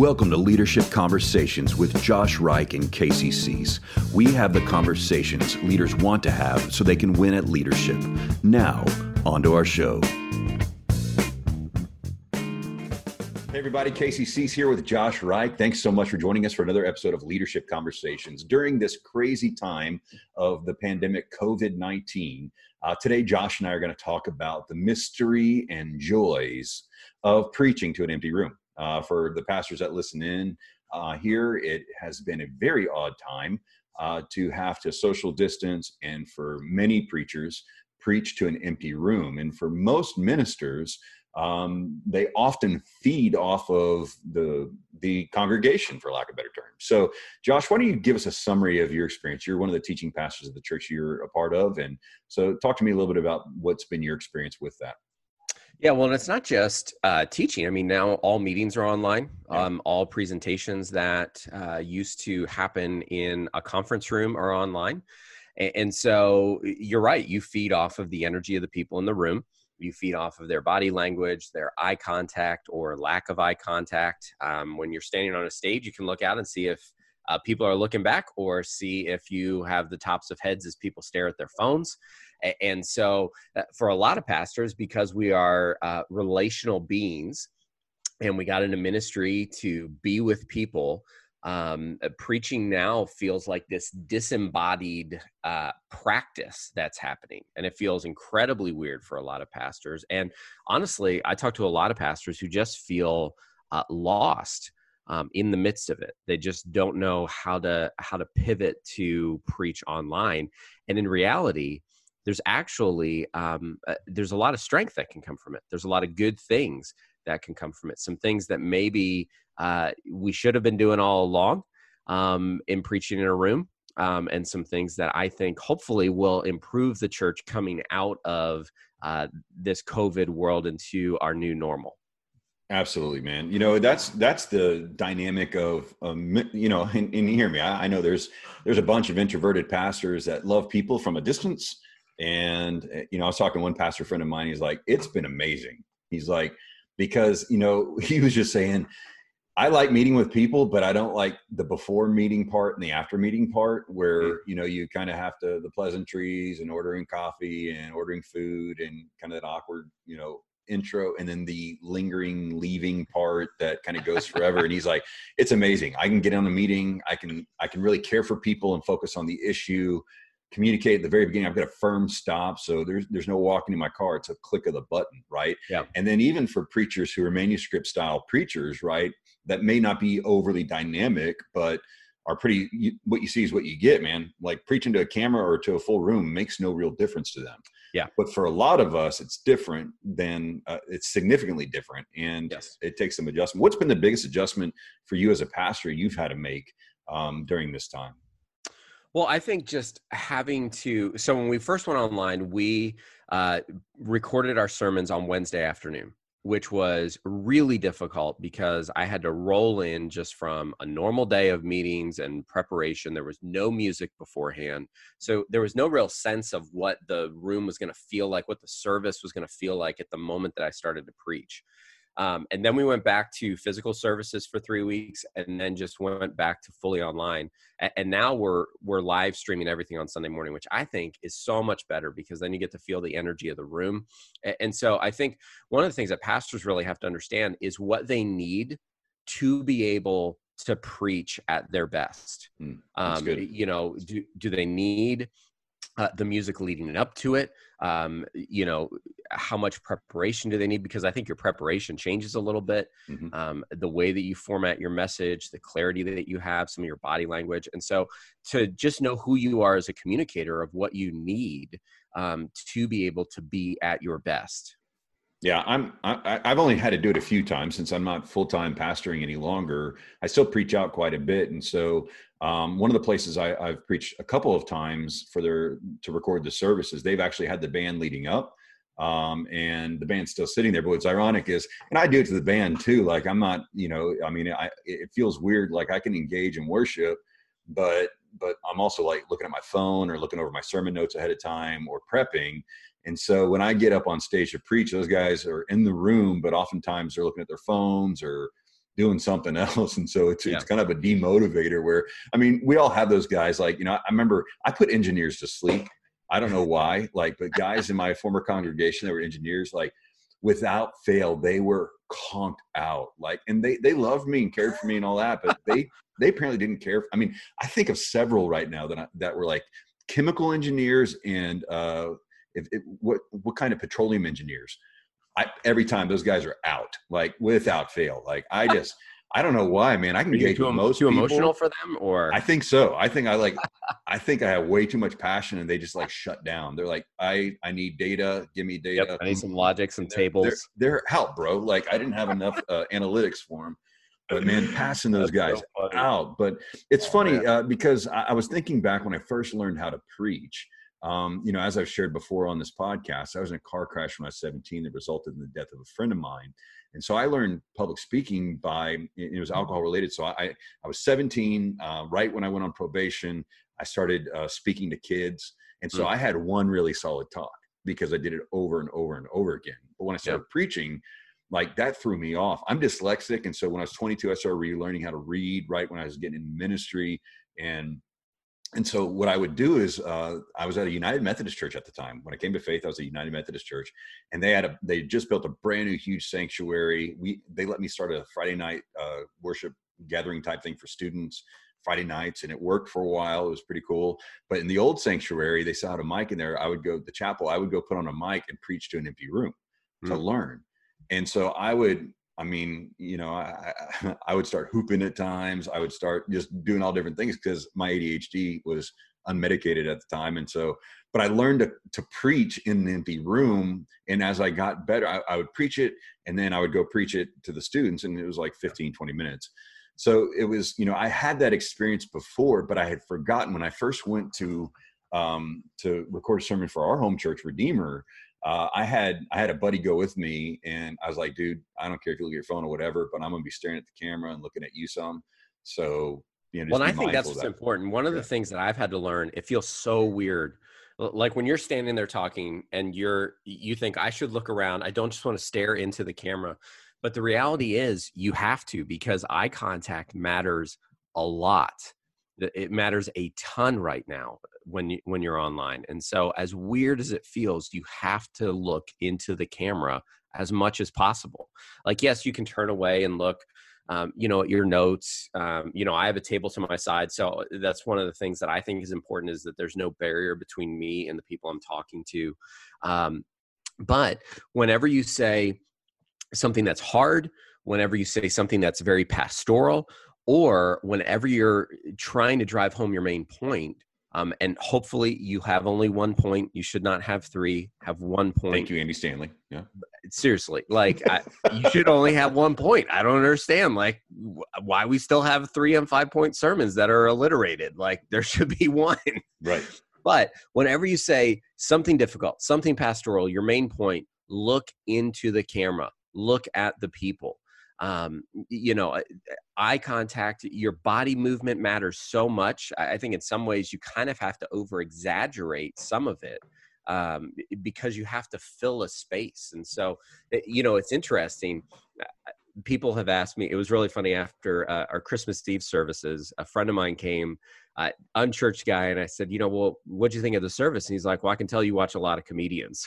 Welcome to Leadership Conversations with Josh Reich and Casey Cease. We have the conversations leaders want to have so they can win at leadership. Now, on to our show. Hey everybody, Casey Cease here with Josh Reich. Thanks so much for joining us for another episode of Leadership Conversations. During this crazy time of the pandemic COVID-19, today Josh and I are going to talk about the mystery and joys of preaching to an empty room. For the pastors that listen in here, it has been a very odd time to have to social distance, and for many preachers, preach to an empty room. And for most ministers, they often feed off of the congregation, for lack of a better term. So, Josh, why don't you give us a summary of your experience? You're one of the teaching pastors of the church you're a part of, and so talk to me a little bit about what's been your experience with that. Yeah, well, and it's not just teaching. I mean, now all meetings are online. All presentations that used to happen in a conference room are online. And so you're right. You feed off of the energy of the people in the room. You feed off of their body language, their eye contact or lack of eye contact. When you're standing on a stage, you can look out and see if people are looking back, or see if you have the tops of heads as people stare at their phones. And so for a lot of pastors, because we are relational beings and we got into ministry to be with people, preaching now feels like this disembodied practice that's happening. And it feels incredibly weird for a lot of pastors. And honestly, I talk to a lot of pastors who just feel lost in the midst of it. They just don't know how to pivot to preach online. And in reality, there's actually, there's a lot of strength that can come from it. There's a lot of good things that can come from it. Some things that maybe we should have been doing all along in preaching in a room, and some things that I think hopefully will improve the church coming out of this COVID world into our new normal. Absolutely, man. You know, that's the dynamic of, you know, and hear me, I know there's a bunch of introverted pastors that love people from a distance. And, you know, I was talking to one pastor friend of mine. He's like, it's been amazing. He's like, because, you know, he was just saying, I like meeting with people, but I don't like the before meeting part and the after meeting part where, you know, you kind of have to, the pleasantries and ordering coffee and ordering food and kind of that awkward, you know, intro, and then the lingering leaving part that kind of goes forever. And he's like, it's amazing. I can get on a meeting. I can really care for people and focus on the issue, communicate at the very beginning. I've got a firm stop. So there's no walking in my car. It's a click of the button. Right. Yeah. And then even for preachers who are manuscript style preachers, right, that may not be overly dynamic, but are pretty, what you see is what you get, man. Like preaching to a camera or to a full room makes no real difference to them. Yeah. But for a lot of us, it's different than, it's significantly different. And yes, it takes some adjustment. What's been the biggest adjustment for you as a pastor you've had to make during this time? Well, I think just having to, so when we first went online, we recorded our sermons on Wednesday afternoon, which was really difficult because I had to roll in just from a normal day of meetings and preparation. There was no music beforehand. So there was no real sense of what the room was going to feel like, what the service was going to feel like at the moment that I started to preach. And then we went back to physical services for 3 weeks, and then just went back to fully online. And now we're live streaming everything on Sunday morning, which I think is so much better because then you get to feel the energy of the room. And so I think one of the things that pastors really have to understand is what they need to be able to preach at their best. That's good. You know, do they need the music leading up to it? You know, how much preparation do they need? Because I think your preparation changes a little bit. The way that you format your message, the clarity that you have, some of your body language. And so to just know who you are as a communicator of what you need to be able to be at your best. Yeah, I've only had to do it a few times since I'm not full-time pastoring any longer. I still preach out quite a bit. And so one of the places I've preached a couple of times to record the services, they've actually had the band leading up. And the band's still sitting there. But what's ironic is, and I do it to the band too, like I'm not, you know, I mean, it feels weird. Like I can engage in worship, but I'm also like looking at my phone or looking over my sermon notes ahead of time or prepping. And so when I get up on stage to preach, those guys are in the room, but oftentimes they're looking at their phones or doing something else. And so it's Yeah. kind of a demotivator where, I mean, we all have those guys, like, you know, I remember I put engineers to sleep. I don't know why, like, but guys in my former congregation that were engineers, like, without fail, they were conked out, like, and they loved me and cared for me and all that, but they apparently didn't care. I mean, I think of several right now that were like chemical engineers and what kind of petroleum engineers. Every time those guys are out, like without fail. Like I don't know why, man. I can engage with most too people. Emotional for them, or I think so. I think I have way too much passion, and they just like shut down. They're like, I need data. Give me data. Yep, I need some logic, some tables. They're help, bro. Like I didn't have enough analytics for them. But man, passing those guys out. But it's funny because I was thinking back when I first learned how to preach. You know, as I've shared before on this podcast, I was in a car crash when I was 17 that resulted in the death of a friend of mine. And so I learned public speaking it was alcohol related. So I was 17, right when I went on probation, I started speaking to kids. And so I had one really solid talk because I did it over and over and over again. But when I started preaching, like that threw me off. I'm dyslexic. And so when I was 22, I started relearning how to read right when I was getting in ministry. And so what I would do is I was at a United Methodist church at the time. When I came to faith, I was at a United Methodist church, and they just built a brand new huge sanctuary. They let me start a Friday night worship gathering type thing for students Friday nights, and it worked for a while. It was pretty cool. But in the old sanctuary, they still had a mic in there. I would go to the chapel. I would go put on a mic and preach to an empty room to learn. And so I would. I mean, you know, I would start hooping at times. I would start just doing all different things because my ADHD was unmedicated at the time. And so, but I learned to preach in an empty room. And as I got better, I would preach it, and then I would go preach it to the students. And it was like 15, 20 minutes. So it was, you know, I had that experience before, but I had forgotten when I first went to record a sermon for our home church, Redeemer. I had a buddy go with me, and I was like, dude, I don't care if you look at your phone or whatever, but I'm going to be staring at the camera and looking at you some. So, you know, well, and I think that's what's important. One of the things that I've had to learn, it feels so weird. Like when you're standing there talking and you think I should look around. I don't just want to stare into the camera, but the reality is you have to, because eye contact matters a lot. It matters a ton right now when you're online. And so as weird as it feels, you have to look into the camera as much as possible. Like, yes, you can turn away and look, you know, at your notes. You know, I have a table to my side. So that's one of the things that I think is important, is that there's no barrier between me and the people I'm talking to. But whenever you say something that's hard, whenever you say something that's very pastoral, or whenever you're trying to drive home your main point, and hopefully you have only 1 point, you should not have 3, have 1 point. Thank you, Andy Stanley. Yeah. Seriously, like you should only have 1 point. I don't understand, like, why we still have 3 and 5 point sermons that are alliterated. Like, there should be 1. Right. But whenever you say something difficult, something pastoral, your main point, look into the camera, look at the people. You know, eye contact, your body movement matters so much. I think in some ways you kind of have to over exaggerate some of it, because you have to fill a space. And so, you know, it's interesting. People have asked me, it was really funny after our Christmas Eve services, a friend of mine came, unchurched guy. And I said, you know, well, what'd you think of the service? And he's like, well, I can tell you watch a lot of comedians.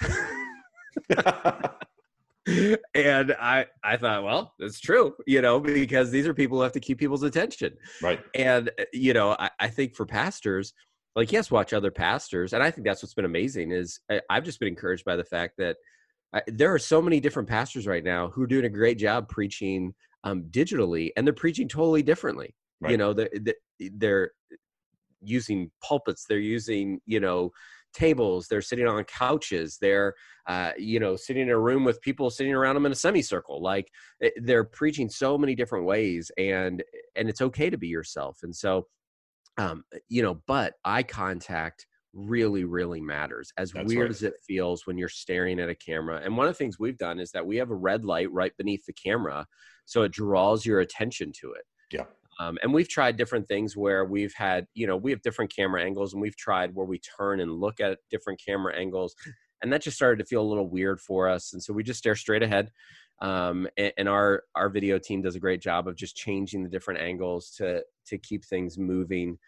And I thought, well, that's true, you know, because these are people who have to keep people's attention. Right. And, you know, I think for pastors, like, yes, watch other pastors. And I think that's what's been amazing is I've just been encouraged by the fact that there are so many different pastors right now who are doing a great job preaching digitally, and they're preaching totally differently. Right. You know, they're using pulpits, they're using, you know, tables, they're sitting on couches, they're you know, sitting in a room with people sitting around them in a semicircle. Like, they're preaching so many different ways, and it's okay to be yourself. And so you know, but eye contact really, really matters, as That's weird right. as it feels when you're staring at a camera. And one of the things we've done is that we have a red light right beneath the camera, so it draws your attention to it. Yeah. And we've tried different things where we've had, you know, we have different camera angles, and we've tried where we turn and look at different camera angles. And that just started to feel a little weird for us. And so we just stare straight ahead. And our video team does a great job of just changing the different angles to keep things moving.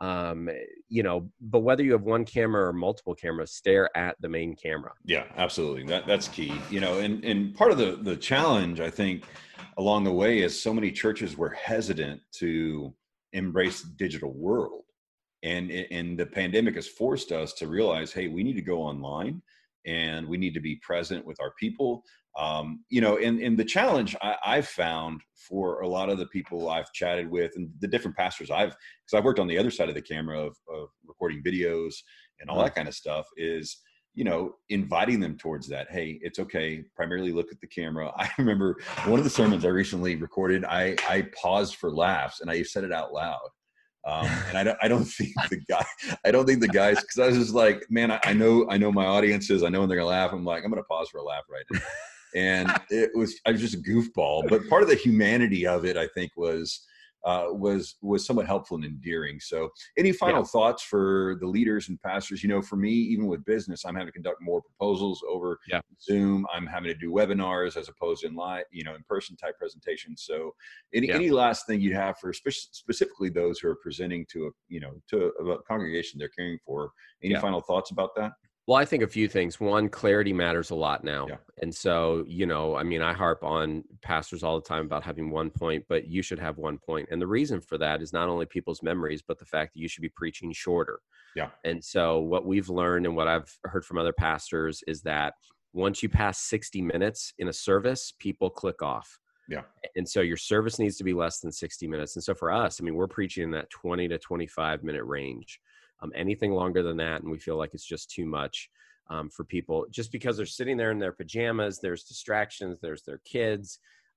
But whether you have one camera or multiple cameras, stare at the main camera. Yeah, absolutely. That's key. And part of the challenge, I think, along the way is so many churches were hesitant to embrace the digital world. And the pandemic has forced us to realize, hey, we need to go online and we need to be present with our people. And the challenge I've found for a lot of the people I've chatted with and the different pastors because I've worked on the other side of the camera of recording videos and all that kind of stuff is, inviting them towards that. Hey, it's okay. Primarily look at the camera. I remember one of the sermons I recently recorded, I paused for laughs and I said it out loud. And I don't think the guys, because I was just like, man, I know my audiences. I know when they're gonna laugh. I'm like, I'm gonna pause for a laugh right now. And I was just a goofball. But part of the humanity of it, I think, was somewhat helpful and endearing. So any final thoughts for the leaders and pastors? For me, even with business, I'm having to conduct more proposals over Zoom. I'm having to do webinars as opposed to in live, in-person type presentations. So any last thing you have for specifically those who are presenting to a congregation they're caring for? Any final thoughts about that? Well, I think a few things. One, clarity matters a lot now. Yeah. And so, I harp on pastors all the time about having one point, but you should have one point. And the reason for that is not only people's memories, but the fact that you should be preaching shorter. Yeah. And so what we've learned and what I've heard from other pastors is that once you pass 60 minutes in a service, people click off. Yeah. And so your service needs to be less than 60 minutes. And so for us, we're preaching in that 20 to 25 minute range. Anything longer than that, and we feel like it's just too much for people, just because they're sitting there in their pajamas. There's distractions. There's their kids.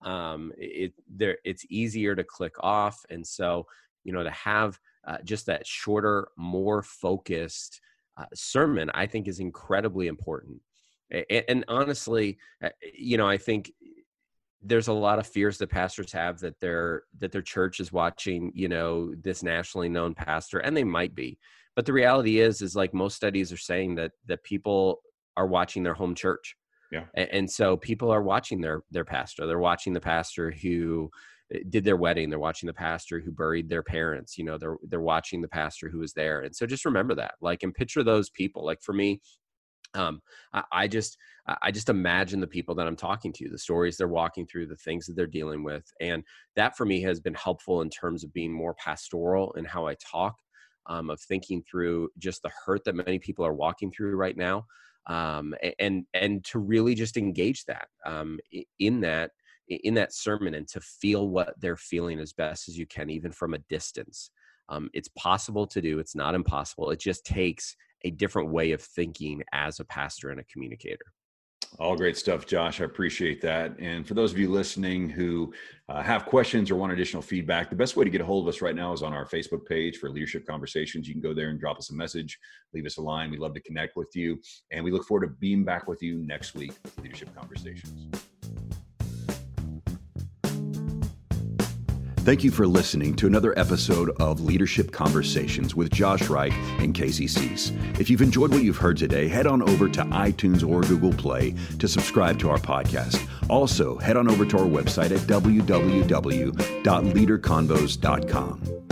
It's easier to click off, and so to have just that shorter, more focused sermon, I think, is incredibly important. And honestly, I think there's a lot of fears that pastors have that their church is watching, this nationally known pastor, and they might be. But the reality is like most studies are saying that people are watching their home church. Yeah. And so people are watching their pastor. They're watching the pastor who did their wedding. They're watching the pastor who buried their parents. They're watching the pastor who was there. And so just remember that, and picture those people. Like for me, I just imagine the people that I'm talking to, the stories they're walking through, the things that they're dealing with. And that for me has been helpful in terms of being more pastoral in how I talk. Of thinking through just the hurt that many people are walking through right now, and to really just engage that in that sermon and to feel what they're feeling as best as you can, even from a distance. It's possible to do. It's not impossible. It just takes a different way of thinking as a pastor and a communicator. All great stuff, Josh. I appreciate that. And for those of you listening who have questions or want additional feedback, the best way to get a hold of us right now is on our Facebook page for Leadership Conversations. You can go there and drop us a message, leave us a line. We'd love to connect with you. And we look forward to being back with you next week with Leadership Conversations. Thank you for listening to another episode of Leadership Conversations with Josh Reich and Casey Cease. If you've enjoyed what you've heard today, head on over to iTunes or Google Play to subscribe to our podcast. Also, head on over to our website at www.leaderconvos.com.